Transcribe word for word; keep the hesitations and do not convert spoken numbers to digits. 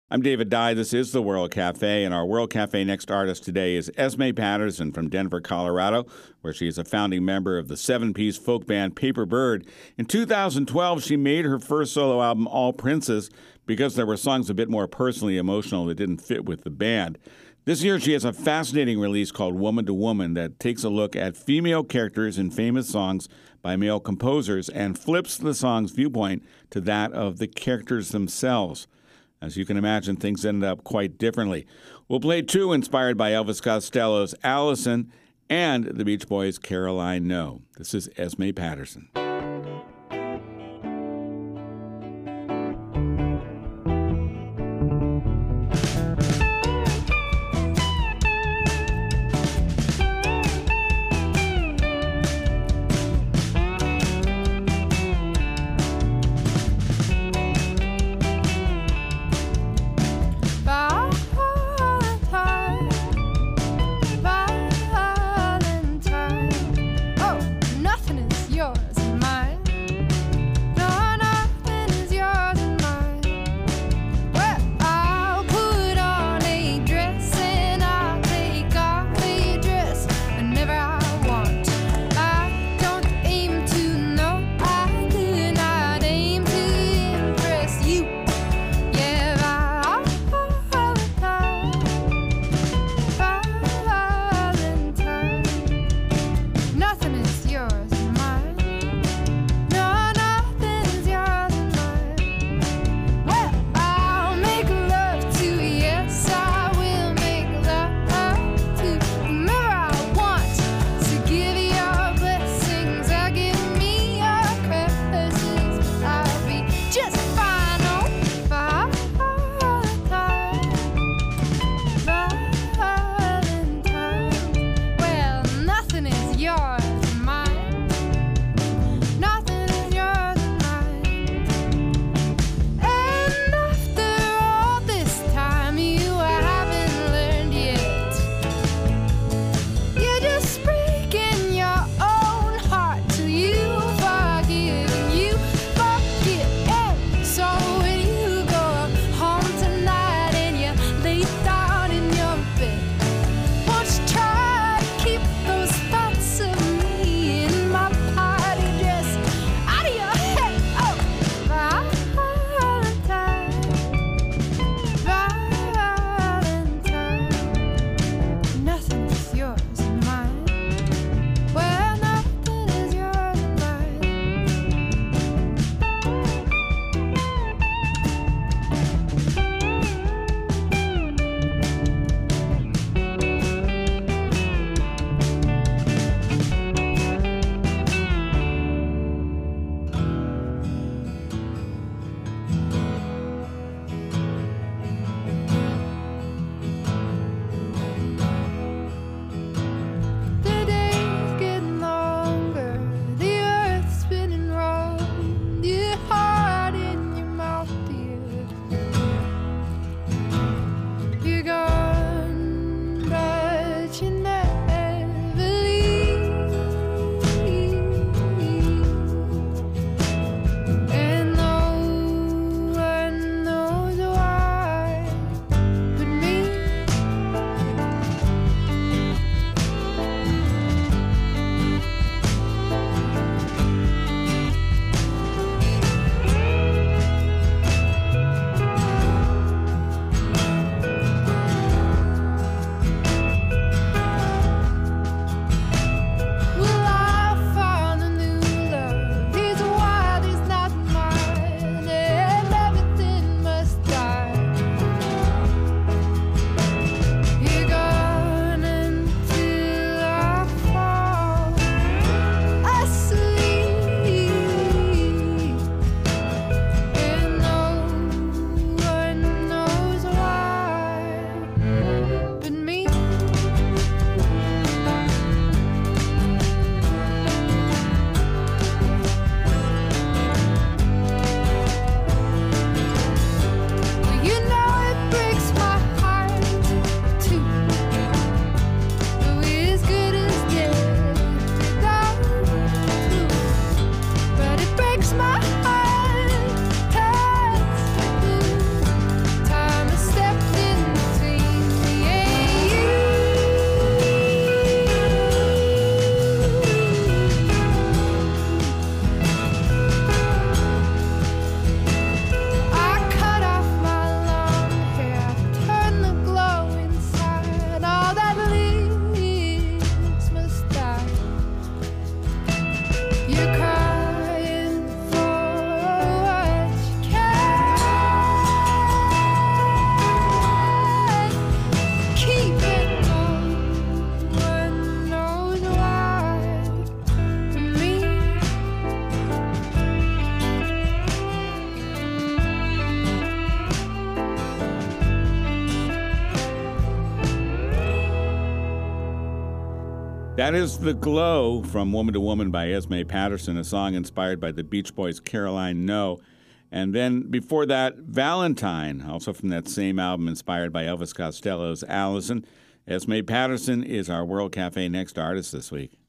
I'm David Dye. This is the World Cafe, and our World Cafe next artist today is Esme Patterson from Denver, Colorado, where she is a founding member of the seven-piece folk band Paper Bird. In two thousand twelve, she made her first solo album, All Princess, because there were songs a bit more personally emotional that didn't fit with the band. This year, she has a fascinating release called Woman to Woman that takes a look at female characters in famous songs by male composers and flips the song's viewpoint to that of the characters themselves. As you can imagine, things ended up quite differently. We'll play two inspired by Elvis Costello's Allison and the Beach Boys' Caroline No. This is Esme Patterson. Valentine, oh, nothing is yours. That is The Glow from Woman to Woman by Esme Patterson, a song inspired by the Beach Boys' Caroline No. And then before that, Valentine, also from that same album inspired by Elvis Costello's Allison. Esme Patterson is our World Cafe Next artist this week.